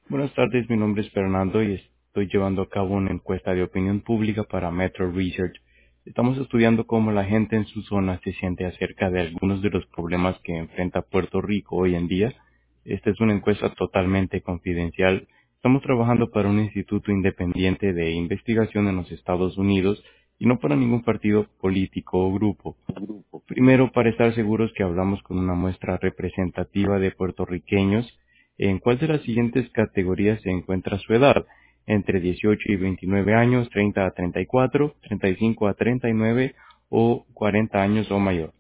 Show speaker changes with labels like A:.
A: Buenas tardes, mi nombre es Fernando y estoy llevando a cabo una encuesta de opinión pública para Metro Research. Estamos estudiando cómo la gente en su zona se siente acerca de algunos de los problemas que enfrenta Puerto Rico hoy en día. Esta es una encuesta totalmente confidencial. Estamos trabajando para un instituto independiente de investigación en los Estados Unidos y no para ningún partido político o grupo. Primero, para estar seguros que hablamos con una muestra representativa de puertorriqueños, ¿en cuál de las siguientes categorías se encuentra su edad? Entre 18 y 29 años, 30 a 34, 35 a 39 o 40 años o mayor.